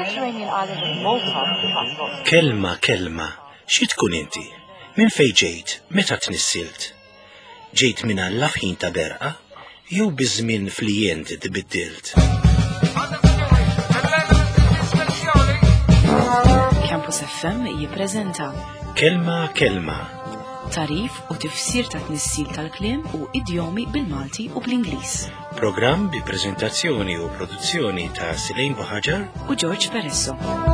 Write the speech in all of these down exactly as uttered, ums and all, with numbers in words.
Mediterranean island of Malta. Kelma kelma, xi tkun inti? Min fejn ġejt, meta tnissilt? Ġejt minn Alla f'ħin ta' berqa, jew biżmien flijent tbiddilt? Campus F M jippreżenta Kelma kelma. tarif u tifsir ta' tnissil tal-kliem u idjomi bil-Malti u bl-Ingliż. Programm bi preżentazzjoni u produzzjoni ta' Silejn Boħaġar U George Peresso.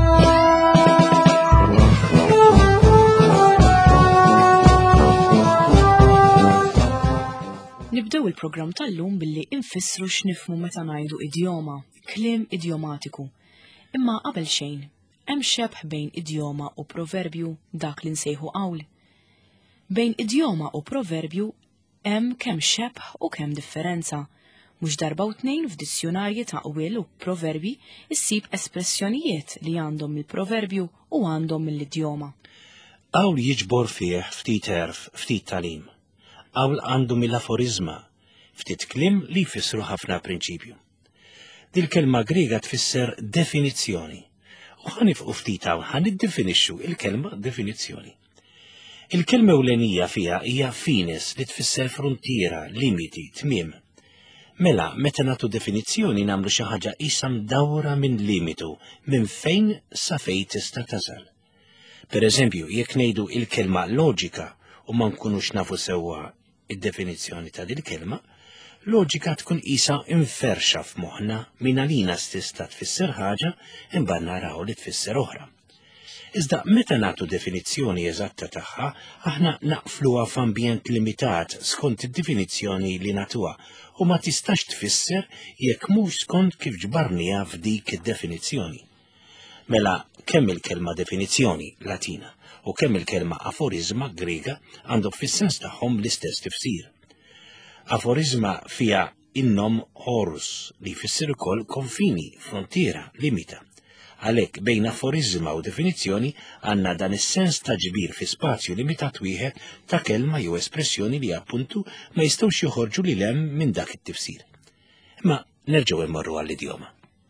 Nibdew il-programm tal-lum billi infissru x'nifhmu meta ngħidu idjoma, kliem idjomatiku. Imma qabel xejn, hemm xebħ bejn idjoma u proverbju dak li nsejħu qawl. Bejn idjoma u proverbju hemm kemm xebħ u kemm differenza. Mhux darba u tnejn f'dizzjonarji ta' qwiel u proverbi issib espressjonijiet li għandhom il-proverbju u għandhom mill-idjoma. Qawl jiġbor fih ftit erf, ftit talim. Qawl għandu mill-aforizma, ftit kliem li jfissru ħafna prinċipju. Dil-kelma Griega tfisser definizzjoni. U ħanifqu ftit hawn ħaniddefinixxu il-kelma definizzjoni. Il-kelma ewlenija fiha hija finis li tfisser frontiera, limiti, tmiem. Mela, meta nagħtu definizzjoni nagħmlu xi ħaġa qisha mdawra minn limitu, minn fejn sa fejn tista' tasal. Pereżempju, jekk ngħidu il-kelma loġika u ma nkunux nafu sewwa id-definizzjoni ta' din il-kelma, loġika tkun qisha inferxa f'moħħna minn għalina stista tfisser ħaġa imbagħad naraw li tfisser oħra. Iżda meta nagħtu definizzjoni eżatta tagħha, aħna naqfluha f'ambjent limitat skont id-definizzjoni li nagħtuha u ma tistax tfisser jekk mhux skont kif ġbarniha f'dik id-definizzjoni. Mela kemm il-kelma definizzjoni Latina u kemm il-kelma aforizma Griega għandhom fis-sens tagħhom l-istess tifsir. Aforizma fiha innom horus li jfisser ukoll konfini, frontiera, limita. Għalhekk bejn aforizma u definizzjoni għandna dan is-sens ta' ġbir fi spazju limitat wieħed ta' kelma jew espressjoni li appuntu ma jistgħux joħorġu lil hemm minn dak it-tifsir. Imma nerġgħu immorru għall-idjoma.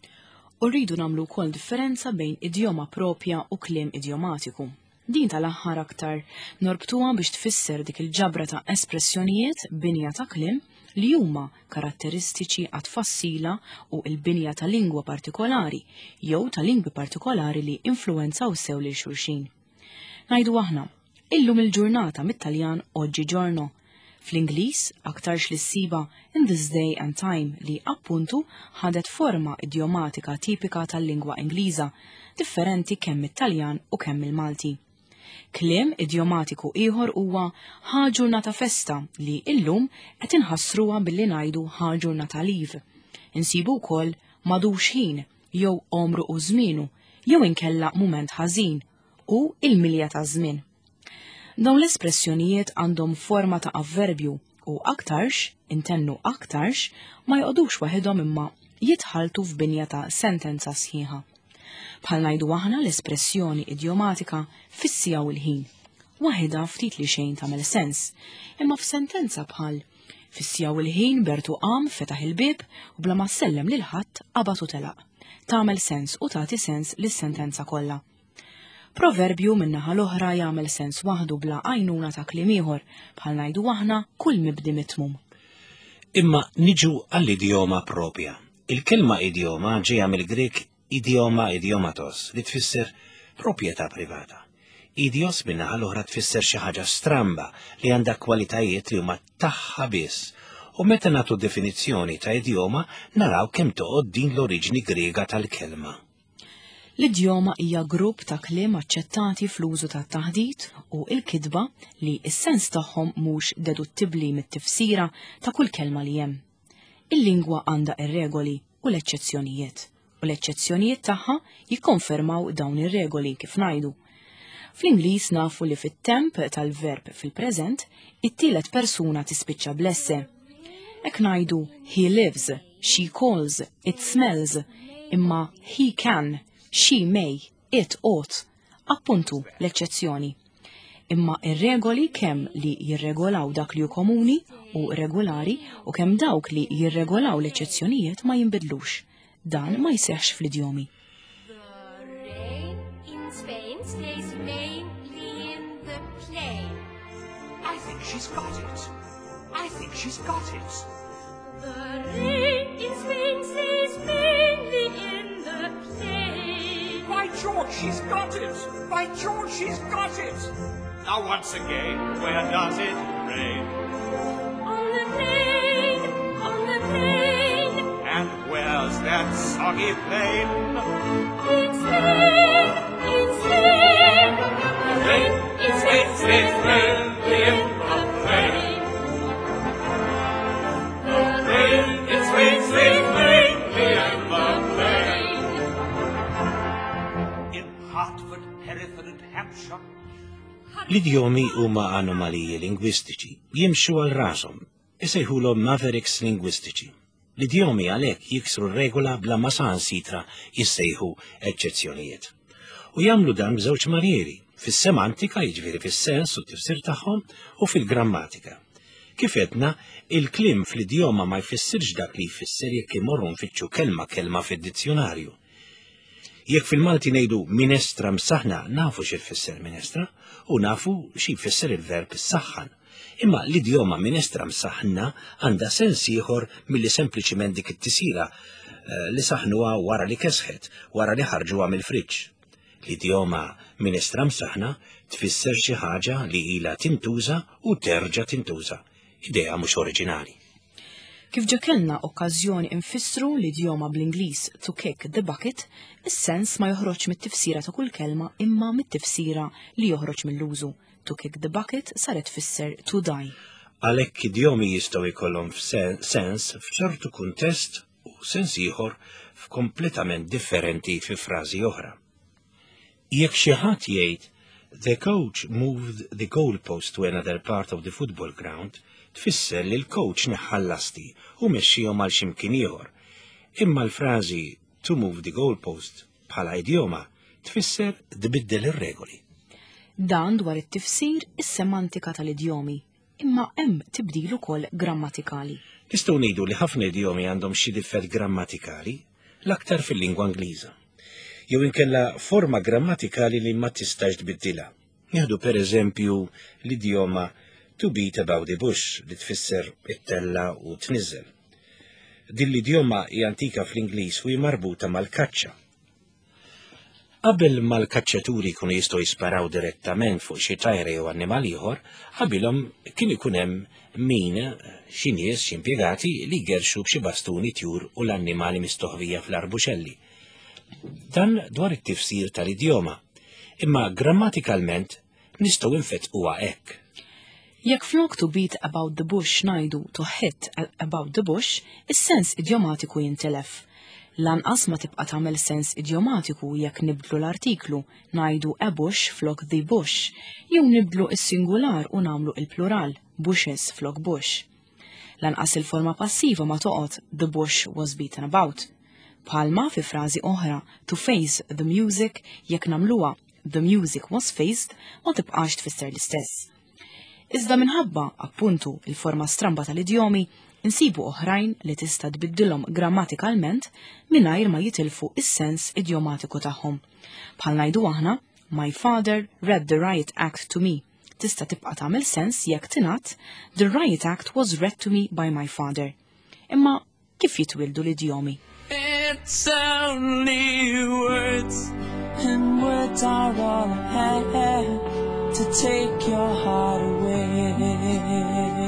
U rridu nagħmlu wkoll differenza bejn idjoma propja u kliem idjomatiku. Din tal-aħħar aktar norbtuha biex tfisser dik il-ġabra ta' espressjonijiet binja ta' kliem li huma karatteristiċi għat fassila u l-binja ta' lingwa partikolari jew ta' lingwi partikolari li influenzaw sew lil xulxin. Ngħidu aħna, illum il-ġurnata mit-Taljan oggi giorno. Fl-Ingliż aktarx li ssiba in this day and time li appuntu ħadet forma idjomatika tipika tal-lingwa Ingliża, differenti kemm it-Taljan u kemm il-Malti. Kliem idjomatiku ieħor huwa ħa ġurnata festa li illum qed inħassruha billi ngħidu ħa ġurnata liv. Insibu wkoll m'għadux ħin jew omru u żmienu jew inkella mument ħażin u il-milja ta' żmien. Dawn l-espressjonijiet għandhom forma ta' avverbju u aktarx, intennu aktarx, ma jqodux waħedhom imma jitħaltu f'binja ta' sentenza sħiħa. Bħal ngħidu aħna l-espressjoni idjomatika fissijaw il-ħin. Waħedha ftit li xejn tagħmel sens, imma f'sentenza bħal fissijaw il-ħin Bertu qam fetaħ il-bib u bla ma sellem lil ħadd qabad u telaq. Tagħmel sens u tagħti sens lis-sentenza kollha. Proverbju min-naħa l-oħra jagħmel sens waħdu bla għajnuna ta' kliem ieħor bħal ngħidu aħna kull mibdi mitmum. Imma niġu għall-idjoma propja. Il-kelma idjoma ġejja mill-Grek idioma idiomatos li tfisser proprjetà privata. Idios min-naħa l-oħra tfisser xi ħaġa stramba li għandha kwalitajiet li huma tagħha biss. U meta nagħtu definizzjoni ta' idjoma naraw kemm toqgħod din l-oriġini Griega tal-kelma. L-idjoma hija grupp ta' kliem aċċettati fl-użu ta' taħdid u l-kidba li s-sens tagħhom mhux deduttibbli mit-tifsira ta' kull kelma li hemm. Il-lingwa għandha ir-regoli u l-eċċezzjonijiet, u l-eċċezzjonijiet tagħha jikkonfermaw dawn ir-regoli kif ngħidu. Fl-Ingliż nafu li fit-temp tal-verb fil-preżent it-tielet persuna tispiċċa bl-esse. Hekk ngħidu he lives, she calls, it smells, imma he can, she may, it ought, appuntu l-eċċezzjoni. Imma ir-regoli kemm li jirregolaw dak li hu komuni u regolari u kemm dawk li jirregolaw l-eċċezzjonijiet ma jinbidlux. Dan ma jseħħx fl-idjomi. she's got it. I think she's got it. The rain in swing stays mainly in the plain. By George, she's got it. By George, she's got it. Now once again, where does it rain? On the plain, on the plain. And where's that soggy plain? In Spain, in Spain. The rain is Rain, rain, rain, in the the plain. rain, it's rain, rain, rain, in the plain. In Hartford, Hereford and Hampshire, L-idjomi huma anomaliji lingwistiċi, jimxu għal rashom, isejħulhom mavericks lingwistiċi. L-idjomi għalhekk jiksru regola bla ma saħansitra jissejħu eċċezzjonijiet. U jagħmlu dan b'żewġ manjeri, fis-semantika jiġifieri fis-sens u t-tifsir tagħhom u fil-grammatika. Kif edna, il-kliem fl-idjoma ma jfissirx dak li jfisser jekk imorru nfittxu kelma kelma fid-dizzjonarju. Jekk fil-Malti ngħidu minestra msaħna nafu x'ifisser minestra u nafu x'jfisser il-verb issaħħan. Imma l-idjoma minestra msaħna għandha sens ieħor milli sempliċiment dik it-tisira li saħnuha wara li kesħet, wara li ħarġuha mill-friġġ. L-idjoma minestra msaħna tfisser xi ħaġa li ilha tintuża u terġa' tintuża. Idea mhux oriġinali. Kif ġekelna okkażjoni infissru l-idjoma bl-Ingliż to kick the bucket, is-sens ma joħroġ mit-tifsira ta' kull kelma imma mit-tifsira li joħroġ mill-użu. To kick the bucket saret tfisser to die. Għalhekk idjomi jistgħu jkollhom sens f'ċertu kuntest u sens ieħor f'kompletament differenti fi frażi oħra. Jekk xi ħadd jgħid the coach moved the goalpost to another part of the football ground, tfisser li l-coach neħħallasti u mexxihom għal x'imkien ieħor. Imma l-frażi to move the goalpost bħala idjoma tfisser tbiddel ir-regoli. Dan dwar it-tifsir is-semantika tal-idjomi, imma hemm tibdil ukoll grammatikali. Nistgħu ngħidu li ħafna idjomi għandhom xi difett grammatikali l-aktar fil-lingwa Ingliża. Jew inkella forma grammatikali li ma tistax tbiddilha. Nieħdu pereżempju l-idjoma to beat about the bush li tfisser it-tella u tniżel. Din l-idjoma hija antika fl-Ingliż u hi marbuta mal-kaċċa. Qabel mal-kaċċaturi jkunu jistgħu jisparaw direttament fuq xi tajra jew annimal ieħor, qabilhom kien ikun hemm min xi nies xi impjegati li jgerxu b'xi bastuni tjur u l-annimali mistoħvija fl-arbuxelli. Dan dwar it-tifsir tal-idjoma, imma grammatikalment nistgħu nfettquha hekk. Jekk flok to beat about the bush ngħidu to hit about the bush, is-sens idjomatiku jintelef. Lanqas ma tibqa' tagħmel sens idjomatiku jekk nibdlu l-artiklu ngħidu a bush flok the bush, jew nibdlu is-singular u nagħmlu il-plural bushes flok bush. Lanqas il-forma passiva ma toqgħod the bush was beaten about. Bħalma fi frażi oħra to face the music jekk nagħmluha the music was faced ma tibqax tfisser l-istess. Iżda minħabba appuntu il-forma stramba tal-idjomi insibu oħrajn li tista' tbiddilhom grammatikalment mingħajr ma jitilfu is-sens idjomatiku tagħhom. Bħal ngħidu aħna my father read the riot act to me. Tista' tibqa' tagħmel sens jekk tingħad the riot act was read to me by my father. Imma kif jitwildu l-idjomi? It's only words, and words are all I have to take your heart away.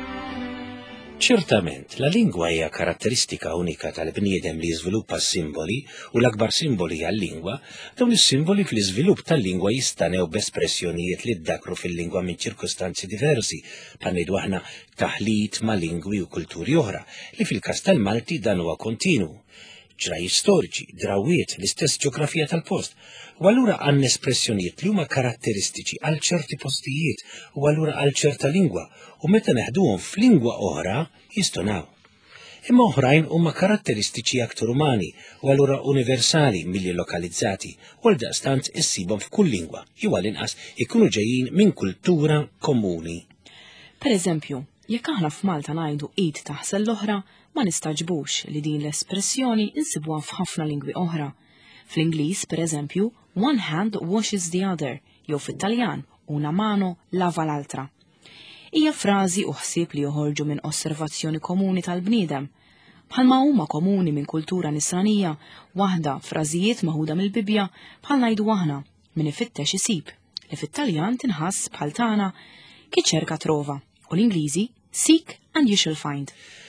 Ċertament, la lingwa hija karatteristika unika tal-bniedem li jiżviluppa s-simboli u l-akbar simboli għal-lingwa, dawn is-simboli fl-iżvilupp tal-lingwa jistanew b'espressjonijiet li ddakru fil-lingwa minn ċirkostanzi diversi, bħal ngħidu aħna taħlit ma' lingwi u kulturi oħra, li fil-każ tal-Malti dan huwa kontinu. Ġraji storiċi, drawiet, l-istess ġeografija tal-post, u allura għandna espressjonijiet li huma karatteristiċi għal ċerti postijiet u allura għal ċerta lingwa u meta neħduhom f'lingwa oħra jistonaw. Imma oħrajn huma karatteristiċi aktar umani u allura universali milli lokalizzati u għaldaqstant issibhom f'kull lingwa jew għall-inqas ikunu ġejjin minn kultura komuni. Pereżempju, jekk aħna f'Malta ngħidu id taħsel l-oħra, ma nistaġbux li din l-espressjoni insibuha f'ħafna lingwi oħra. Fl-Ingliż, pereżempju, one hand washes the other, jew fit-Taljan una mano lava l-altra. hija frażi u ħsieb li joħorġu minn osservazzjoni komuni tal-bniedem. Bħalma huma komuni minn kultura nisranija, waħda frażijiet maħuda mill-Bibja bħal ngħidu aħna min ifittex isib, li fit-Taljan tinħass bħal tagħna ki ċerka trova u l-Ingliżi seek and you shall find.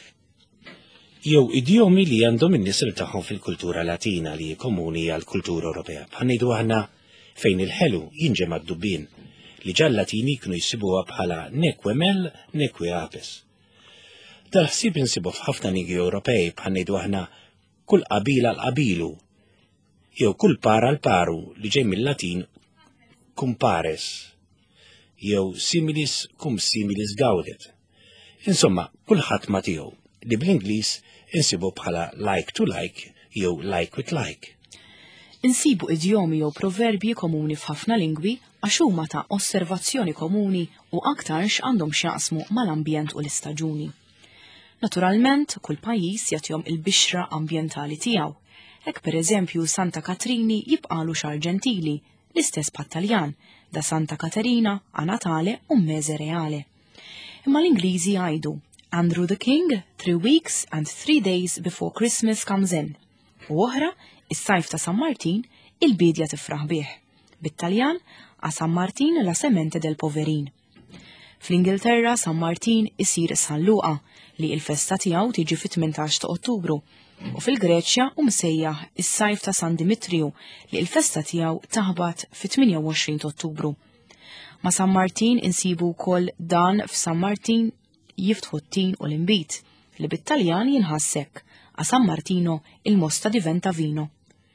Jew idjomi li għandhom in-nisr tagħhom fil-kultura Latina li komuni għall-kultura Ewropea. Bħal ngħidu aħna fejn il-ħelu jinġema d-dubbien li ġal-Latini kienu jsibuha bħala neque mel, neque apes. Dal-ħsieb insibu f'ħafna nigi Ewropej bħal ngħidu aħna kull qabila l-qabilu, jew kull para l-paru li ġej mill-Latin cum pares, jew similis cum similis gaudet. Insomma, kulħadd ma tiegħu li bl-Ingliż insibu bħala like to like jew like with like. Insibu idjomi jew proverbji komuni f'ħafna lingwi għax huma ta' osservazzjoni komuni u aktarx għandhom x'jaqsmu mal-ambjent u l-istaġuni. Naturalment, kull pajjiż jagħtihom il-bixra ambjentali tiegħu. Hekk pereżempju Santa Katrini jibqalu xahar ġentili, l-istess bħat-Taljan, da Santa Katerina, a Natale u Mese Reale. Imma l-Ingliżi jgħidu Andrew the King, three weeks and three days before Christmas comes in. U oħra, is-sajf ta' San Martin, il-bidja tifraħ bih. Bit-Taljan, a San Martin la semente del poverin. Fl-Ingilterra, San Martin isir San Luqa, li il-festa tiegħu tiġi fit-tmintax ta' Ottubru. U fil-Greċja u msejjaħ is-sajf ta' San Dimitriu, li il-festa tiegħu taħbat fit-tminja u għoxrin ta' Ottubru. Ma' San Martin insibu wkoll dan f'San Martin jiftħu t-tin u l-imbit, li bit-Taljan jinħassek, a San Martino il-mosta diventa vino.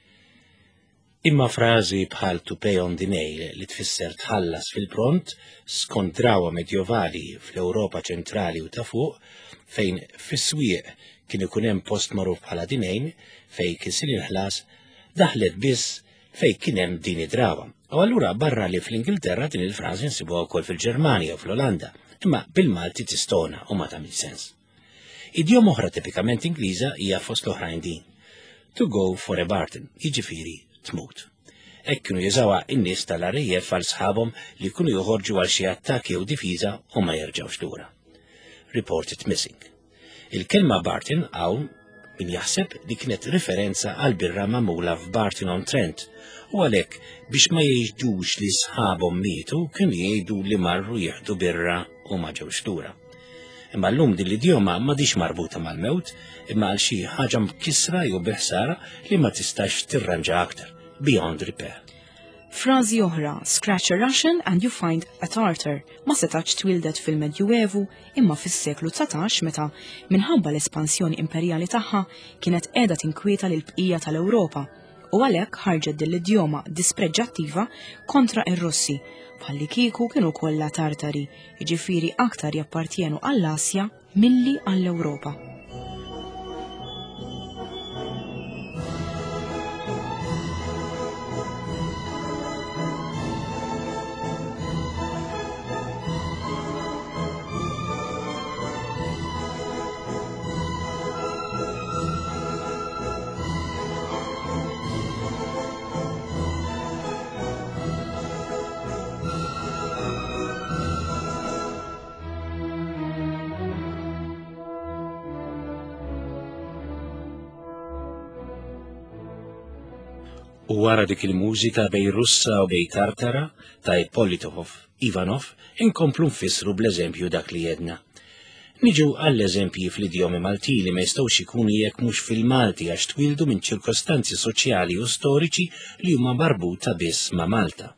Imma frażi bħal to pay on the nail li tfisser tħallas fil-pront skont drawa medjevali fl-Ewropa ċentrali u ta' fuq, fejn fis-swieq kien ikun hemm post magħruf bħala dinejn fejn kisir inħlas, daħlet biss fejn kien hemm din id-drawa. U allura barra li fl-Ingilterra din il-frażi nsibuha wkoll fil-Ġermanja u fl-Olanda, imma bil-Malti tistona u ma tagħmel sens. Idjom oħra tipikament Ingliża hija fost l-oħrajn din. To go for a barton, jiġifieri tmut. Hekk kienu jużawha n-nies tal-arejjef għal sħabhom li kienu joħorġu għal xi attakki jew difiża u ma jerġgħux lura. Reported missing. Il-kelma Barton hawn min jaħseb li kienet referenza għal birra magħmula f'Barton on Trent u għalhekk biex ma jgħidux li sħabhom mietu kienu jgħidu li marru jieħdu birra u ma ġewx lura. Imma llum din l-idjoma m'għadix marbuta mal-mewt imma għal xi ħaġa mkissra jew biħsara li ma tistax tirranġa aktar, beyond repair. Frażi oħra, scratch a Russian and you find a Tartar, ma setax twildet fil-Medjuevu imma fis-seklu tsatax meta minħabba l-espansjoni imperjali tagħha kienet qiegħda tinkwieta lil bqija tal-Ewropa u għalhekk ħarġet din l-idjoma dispreġġattiva kontra ir-Russi bħalli kieku kienu kollha Tartari, jiġifieri aktar jappartjenu għall-Asja milli għall-Ewropa. U wara dik il-mużika bej Russa u bej Tartara ta' Ippolitov Ivanov inkomplu nfissru bl-eżempju dak li jedna. Niġu għall-eżempji fl-idjomi Malti li ma jistgħux ikunu jekk mhux fil-Malti għax twildu minn ċirkostanzi soċjali u storiċi li huma marbuta biss ma' Malta.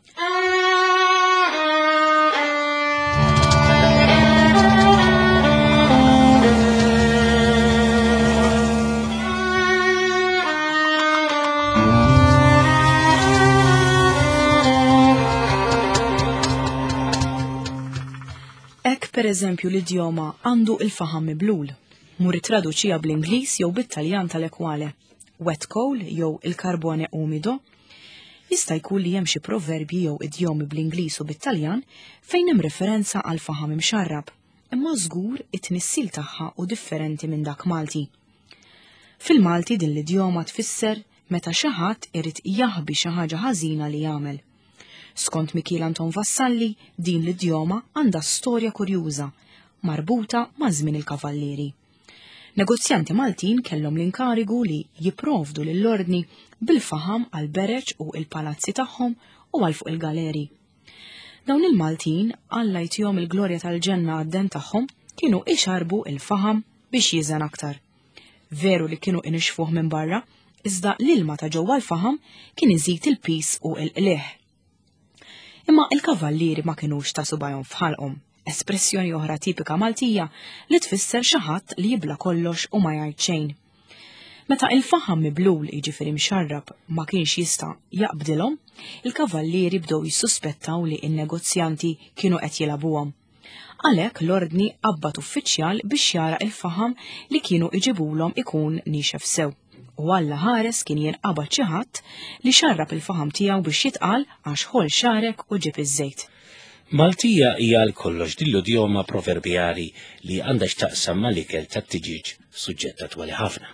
Per eżempju l-idjoma għandu il-faham miblul, mur traduċija bl-Ingliż jew bit-Taljan tal-ekwale, wet coal jew il-karbone umido, jista' jkun li hemm xi proverbji jew idjomi bl-Ingliż u bit-Taljan fejn hemm referenza għal faham imxarrab, imma żgur it-tnissil tagħha u differenti minn dak Malti. Fil-Malti din l-idjoma tfisser meta xi ħadd irid jaħbi xi ħaġa ħażina li jagħmel. Skont Michiel Anton Vassalli, din l-idjoma għandha storja kurjuża marbuta ma' żmien il-kavallieri. Negozjanti Maltin kellhom l-inkarigu li jipprovdu lill-ordni bil-faħam għal bereċ u il-palazzi tagħhom u għal fuq il-galeri. Dawn il-Maltin Alla jtihom il-glorja tal-ġenna għad-den tagħhom kienu ixarbu il-faħam biex jiżen aktar. Veru li kienu inixfuh minn barra, iżda l-ilma ta' ġewwa l-faħam kien iżid il-pis u l-qlieħ. Imma il-kavallieri ma kinux ta' subajhom fħalqhom, espressjoni oħra tipika Maltija li tfisser xi ħadd li jibla kollox u ma jgħid xejn. Meta il-faħam miblul jiġifieri mxarrab ma kienx jista' jaqbdilhom, il-kavallieri bdew jissuspettaw li n-negozjanti kienu qed jilagħbuhom. Għalhekk l-ordni qabad uffiċjal biex jara il-faħam li kienu iġibulhom ikun nixef sew. U Alla ħares kien jinqabad xi ħadd li xarrab il-faħam tiegħu biex jitqal għax ħol xarek u ġib iż-żejt. Maltija hija l-kollox dil-idjoma proverbjali li għandha x'taqsam mal-ikel tat-tiġiġ, suġġett attwali ħafna.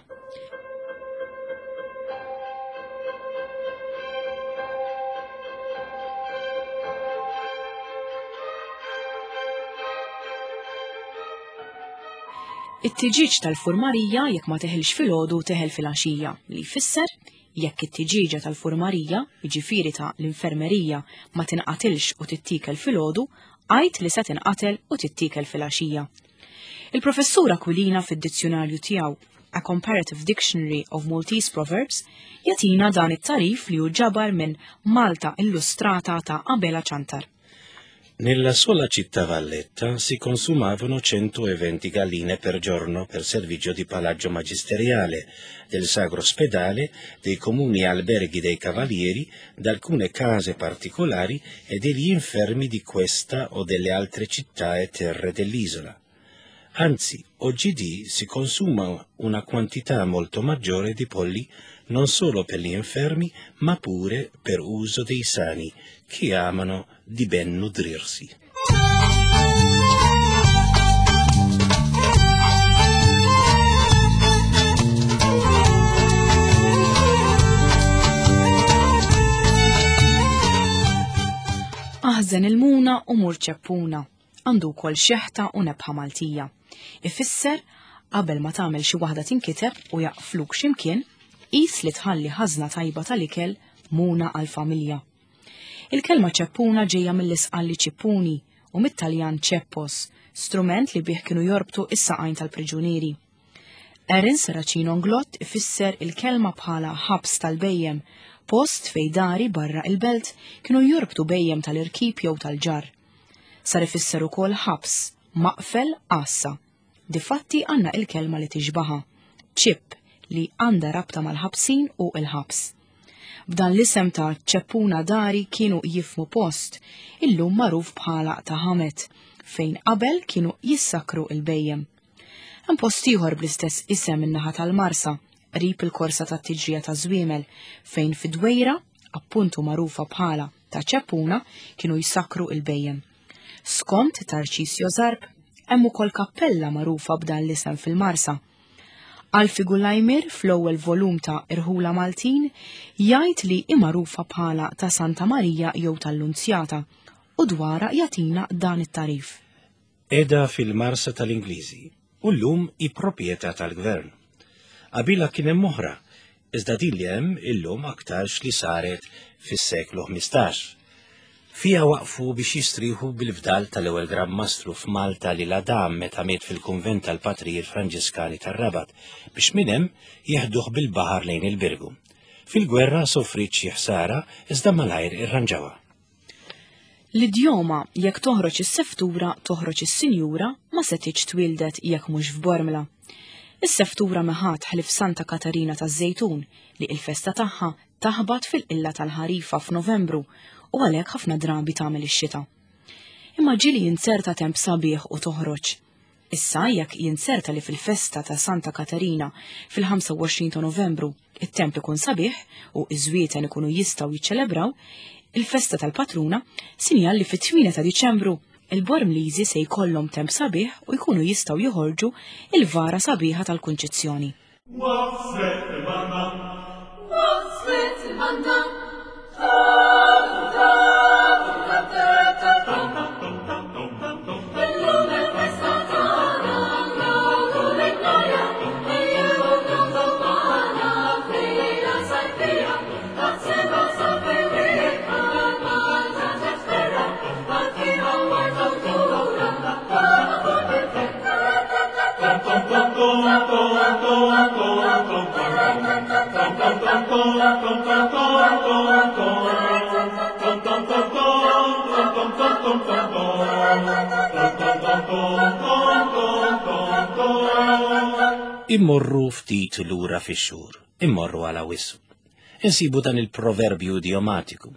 It-tiġiġ tal-furmarija jekk ma teħilx filgħodu teħel fil-għaxija li jfisser jekk it-tiġiġa tal-furmarija, jiġifieri ta' l-infermerija ma tinqatilx u tittikel filgħodu, għajt li se tinqatel u tittikel fil-għaxija. Il-professur Aquilina fid-dizzjonarju tiegħu A Comparative Dictionary of Maltese Proverbs jagħtina dan it-tarif li hu ġabar minn Malta Illustrata ta' Abela Ċantar. Nella sola città Valletta si consumavano cento e venti galline per giorno per servizio di palaggio magisteriale, del sacro ospedale, dei comuni alberghi dei cavalieri, da alcune case particolari e degli infermi di questa o delle altre città e terre dell'isola. Anzi, oggi si consuma una quantità molto maggiore di polli non solo per gli infermi, ma pure per uso dei sani, che amano di ben nutrirsi. Aħżen il-muna u mur ċeppuna, għandu kol xeħta u nebħa Maltija. Ifisser, qabel ma tagħmel xi waħda tinkiteb u jaqfluk x'imkien, qis li tħalli ħażna tajba tal-ikel muna għall-familja. Il-kelma ċeppuna ġejja mill-isqalli ċippuni u mit-Taljan ċeppos, strument li bih kienu jorbtu is-saqajn tal-priġunieri. Erin Saracino Nglott ifisser il-kelma bħala ħabs tal-bejjem, post fej dari barra il-belt kienu jorbtu bejjem tal-irkib jew tal-ġar. Sar ifisser ukoll ħabs, maqfel qassa. Difatti għandna il-kelma li tiġbaħa, ċipp li għandha rabta mal-ħabsin u il-ħabs. B'dan l-isem ta' ċeppuna dari kienu jifmu post, illum magħruf bħala ta' ħamet, fejn qabel kienu jissakru il-bejjem. Hemm post ieħor bl-istess isem in-naħa tal-Marsa, qrib il-korsa tat-tiġrija ta' Żwiemel, fejn fid-Dwejra, appuntu magħrufa bħala ta' ċeppuna, kienu jissakru il-bejjem. Skont Tarċisio Zarb, hemm ukoll kappella magħrufa b'dan l-isem fil-Marsa. Alfi Gullajmir fl-ewwel volum ta' Irħula Maltin jgħid li hi magħrufa bħala ta' Santa Marija jew tal-Lunzjata u dwarha jagħtina dan it-tarif. Eda fil-Marsa tal-Ingliżi u llum hi proprjetà tal-Gvern. Qabilha kien hemm oħra, iżda din li hemm illum aktarx li saret fis-seklu ħmistax. Fija waqfu biex jistrieħu bil-fdal tal-ewwel Gran Mastru f'Malta li l-Adam meta miet fil-kunvent tal-Patrijiet Franġiskani tar-Rabat biex minn hemm jeħduh bil-baħar lejn il-Birgu. Fil-gwerra sofrit xi ħsara iżda malajr irranġawha. L-idjoma jekk toħroġ is-seftura toħroġ is-sinjura ma setitx twildet jekk mhux f'Bormla. Is-seftura meħat ħlif Santa Katarina taż-Żejtun li l-festa tagħha taħbad fil-qilla tal-ħarifa f'Novembru u għalhekk ħafna drabi tagħmel ix-xita. Imma ġieli jinserta temp sabiħ u toħroġ. Issa jekk jinserta li fil-festa ta' Santa Katarina fil-ħamsa u għoxrin ta' Novembru it-temp ikun sabiħ u iż-żwieten ikunu jistgħu jiċċelebraw, il-festa tal-patruna sinjal li fit-tmien ta' Diċembru il-Bormliżi se jkollhom temp sabiħ u jkunu jistgħu joħorġu il-vara sabiħa tal-Kunċizzjoni. What's Immorru ftit lura fix-xhur, immorru għala wissu. Insibu dan il-proverbju idiomatiku.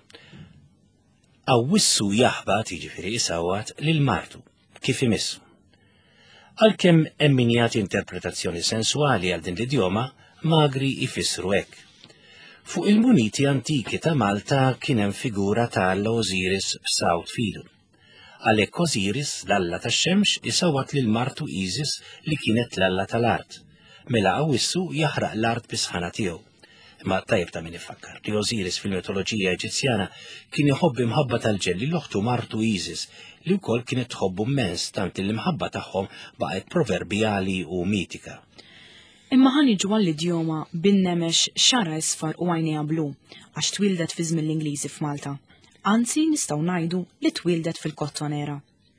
Għawissu jaħbat jiġifieri isawat lil martu, kif imissu. Għalkemm hemm min jagħti interpretazzjoni sensuali għal din l-idjoma, magri jfissru hekk. Fuq il-muniti antiki ta' Malta kien hemm figura ta' Alla Osiris b'sawt filu. Għalhekk Osiris, l-alla tax-xemx, isawat lil martu Isis li kienet l-alla tal-art. Mela Għawissu jaħraq l-art bis-sħana tiegħu. Imma tajjeb ta' min ifakkar li Osiris fil-mitoloġija Eġizzjana kien iħobb imħabba tal-ġelli l-oħtu martu Isis li wkoll kienet tħobbu immens tant il-imħabba tagħhom baqgħet proverbjali u mitika. Imma ħaniġu għall-idjoma bin-nemex xara isfar u għajnejha blu għax twildet fi żmien l-Ingliżi f'Malta. Anzi nistgħu ngħidu li twildet fil-Kottonera.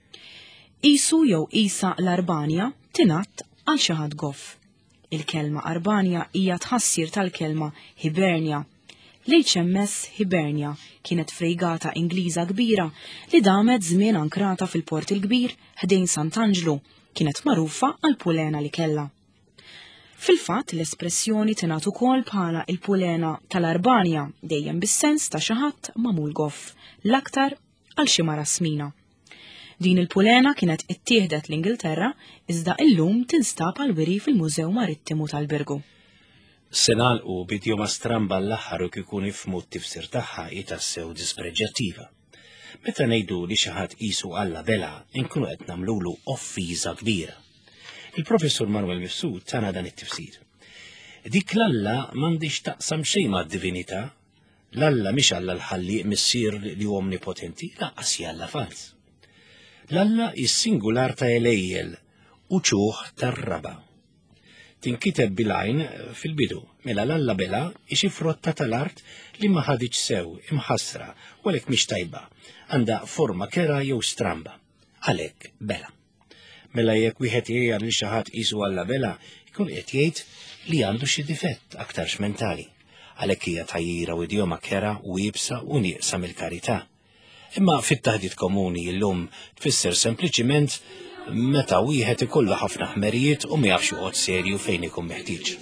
Isu jew Isa l-Arbanja tingħatt għal xi ħadd goff. Il-kelma Arbanja hija tħassir tal-kelma Hibernia. L-H M S Hibernia kienet frejgata Ingliża kbira li damet żmien ankrata fil-port il-kbir ħdejn Sant'Angelo, kienet magħrufa għal pulena li kellha. Fil-fatt l-espressjoni tingħat ukoll bħala il-pulena tal-Arbanja dejjem bis-sens ta' xi ħadd magħmul goff, l-aktar għal xi mara smina. Din il-pulena kienet ittieħdet l-Ingilterra iżda illum tinstab għal-wiri fil-Mużew Marittimu tal-Birgu. Se nagħlqu b'idjoma stramba l-aħħar u kikun ifhmu t-tifsir tagħha hi tassew dispreġġattiva. Meta ngħidu li xi ħadd qisu Alla bela, inkunu qed nagħmlulu offiża kbira. Il-Professur Manuel Mifsud tana dan it-tifsir. Dik l-Alla m'għandix taqsam xejn mad-divinità, l-Alla mhix Alla l-ħalliq missier li hu omnipotenti, laqqas Alla fals. L-Alla is-singular ta' Elejjel u ċuħ tar-raba. Tinkiteb bil-għajn fil-bidu, mela l-Alla bela ixi frotta tal-art li ma ħadiċ sew imħassra u għalhekk mhix tajba, għandha forma kera jew stramba. Għalhekk bela. Mela jekk wieħed jgħid li xi ħadd qisu Alla bela, jkun qed jgħid li għandu xi difett aktarx mentali. Għalhekk hija tajjira u idjoma kera u jibsa u nieqsa mill-karità. Imma fit-taħdit komuni llum tfisser sempliċiment meta wieħed ikollu ħafna ħmerijiet u ma jafx joqgħod serju fejn ikun meħtieġ.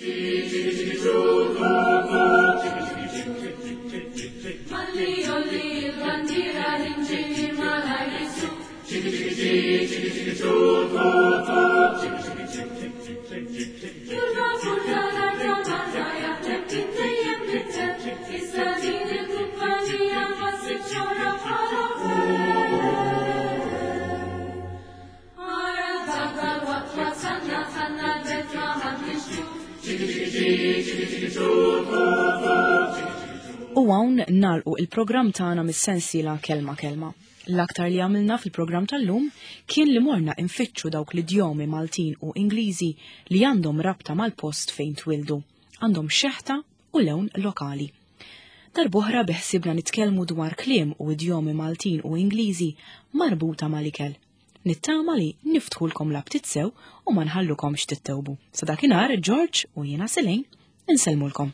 U hawn nagħlqu il-programm tagħna mis-sensiela kelma kelma. L-aktar li għamilna fil-programm tal-lum kien li morna infittxu dawk l-idjomi Maltin u Ingliżi li għandhom rabta mal-post fejn twildu, għandhom xeħta u lewn lokali. Darb'oħra beħsibna nitkellmu dwar kliem u idjomi Maltin u Ingliżi marbuta mal-ikel. Nittama li niftħulkom labtit sew u ma nħallukomx tittewbu. Sa dakinhar George u jiena Selejn inselmulkom.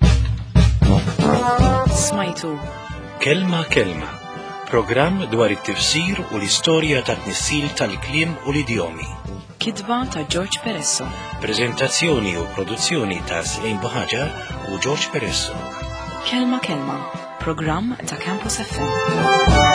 Smajtu Kelma kelma, programm dwar it-tifsir u l-istorja ta' tnissil tal-kliem u l-idjomi. Kitba ta' George Peresso. Preżentazzjoni u produzzjoni ta' Selejn Buħaġar u George Peresso. Kelma kelma, programm ta' Campus F M.